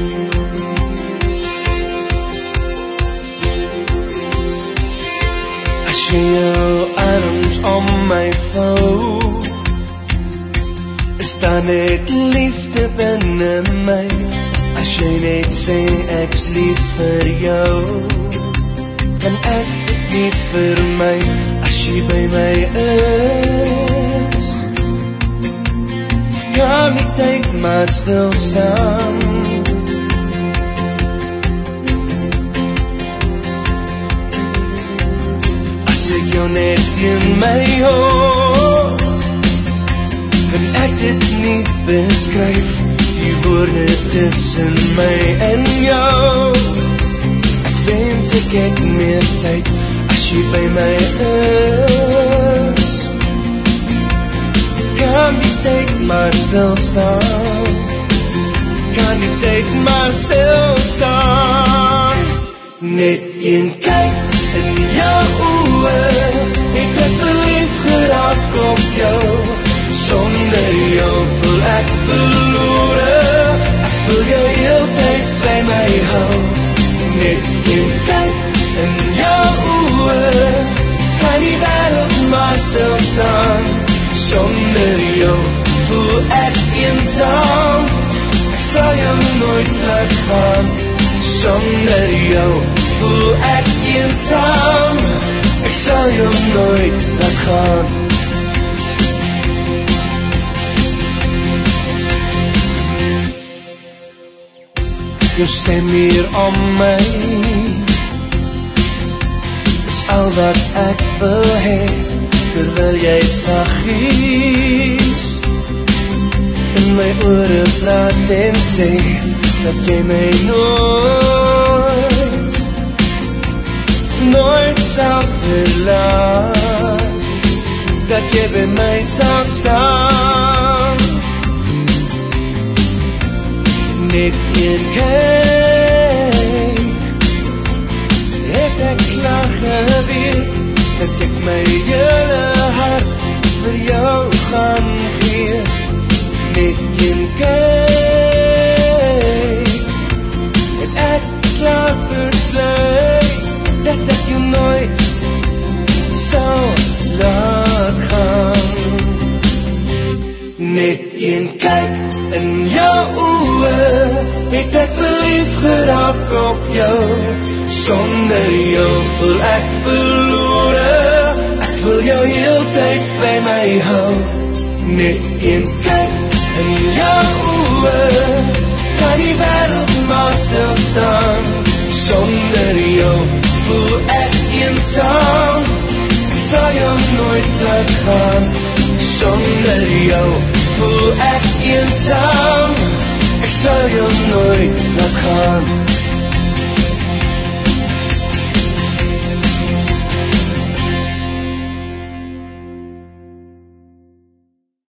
As jy jou arms om my vou, is daar net liefde binne my. As jy net sê ek's lief vir jou, kan ek dit nie vir my. As jy by my is, kan die tyd maar stil staan. As ek jou net in my hoor, kan ek dit nie beskryf. Die woorde tussen my en jou, ek wens ek het meer tyd. As jy by my is, kan die tyd maar stil staan. Kan die tyd maar stil staan. Net een kyk in jou oë, het ek verlief geraak op jou. Sonder jou voel ek verlore, ek voel jou heeltyd by my hou. Net een kyk in jou oë, kan die wêreld maar stil staan. Sonder jou voel ek eensaam, ek sal jou nooit laat gaan. Sonder jou voel ek eensaam, ek sal jou nooit laat gaan. Jou stem hier om my, is al wat ek wil hê. Terwyl jy saggies in my ore praat en sê dat jy my nooit sal verlaat, dat jy by my sal staan. Net een kyk, het ek klaar geweet, dat ek my hele hart vir jou gaan gee. Net een kyk, het ek klaar besluit, dat ek jou nooit sal laat gaan. Net een kyk in jou oë, het ek verlief geraak op jou. Sonder jou voel ek verlore, ek wil jou heeltyd by my hou. Net een kyk in jou oë, kan die wêreld maar stil staan. Sonder jou voel ek eensaam, ek sal jou nooit laat gaan. Sonder jou voel ek eensaam, ek sal jou nooit laat gaan.